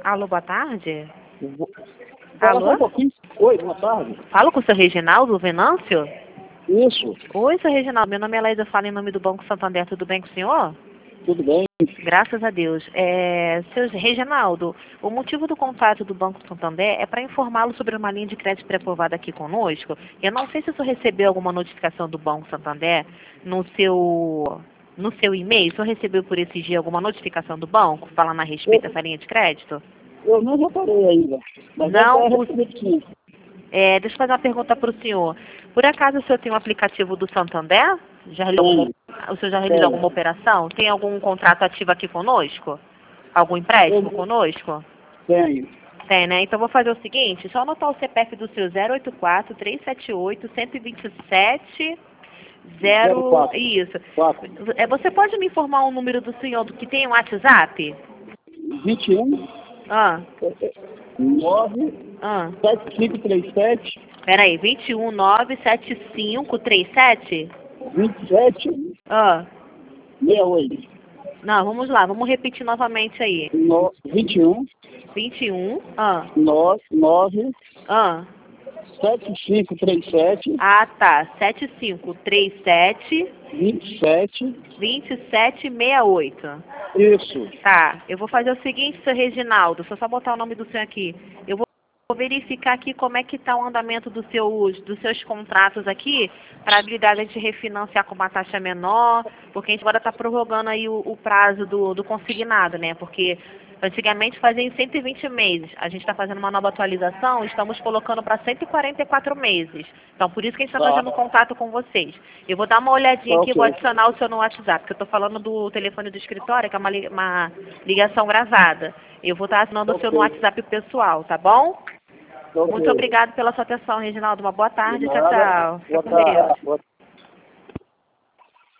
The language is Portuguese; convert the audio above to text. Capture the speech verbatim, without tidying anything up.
Alô, boa tarde. Vou- Fala só Alô? um pouquinho. Oi, boa tarde. Falo com o seu Reginaldo Venâncio? Isso, Oi, seu Reginaldo. Meu nome é Laísa, eu falo em nome do Banco Santander. Tudo bem com o senhor? tudo bem? Graças a Deus. É, seu Reginaldo, o motivo do contato do Banco Santander é para informá-lo sobre uma linha de crédito pré-aprovada aqui conosco. Eu não sei se o senhor recebeu alguma notificação do Banco Santander no seu, no seu e-mail. O senhor recebeu por esse dia alguma notificação do banco falando a respeito Eu, dessa linha de crédito? eu não reparei ainda, mas Não, eu o, recebi sim. é, deixa eu fazer uma pergunta para o senhor. Por acaso o senhor tem um aplicativo do Santander? Já realizou alguma, o senhor já realizou Tenho, alguma operação? Tem algum contrato ativo aqui conosco? Algum empréstimo eu conosco? tenho. Tem, né? Então vou fazer o seguinte, só anotar o C P F do seu zero oito quatro, três sete oito, um dois sete, Zero zero... quatro. Isso. Quatro. É, você pode me informar o número do senhor do que tem um WhatsApp? vinte e um, Ah, nove, ah. sete cinco três sete, Peraí, vinte e um, nove, sete cinco, três sete? vinte e sete, Ah. sessenta e oito. Não, vamos lá, vamos repetir novamente aí. No, vinte e um, vinte e um, ah, nove, nove, ah. sete cinco três sete, Ah, tá, sete cinco três sete, vinte e sete. vinte e sete, sessenta e oito. Isso. Tá, eu vou fazer o seguinte, seu Reginaldo, deixa eu só botar o nome do senhor aqui. Eu vou verificar aqui como é que está o andamento dos seus, dos seus contratos aqui, para a habilidade de refinanciar com uma taxa menor, porque a gente agora está prorrogando aí o, o prazo do, do consignado, né? Porque antigamente fazia em cento e vinte meses. A gente está fazendo uma nova atualização, estamos colocando para cento e quarenta e quatro meses. Então, por isso que a gente está Tá. fazendo contato com vocês. Eu vou dar uma olhadinha Tá aqui, vou ok. adicionar o seu no WhatsApp, porque eu estou falando do telefone do escritório, que é uma, li- uma ligação gravada. Eu vou estar assinando o seu no Ok. WhatsApp pessoal, tá bom? Ok. Muito obrigado pela sua atenção, Reginaldo. Uma boa De tarde. Tchau, nada. tchau. Fica Boa com Deus. tarde. Boa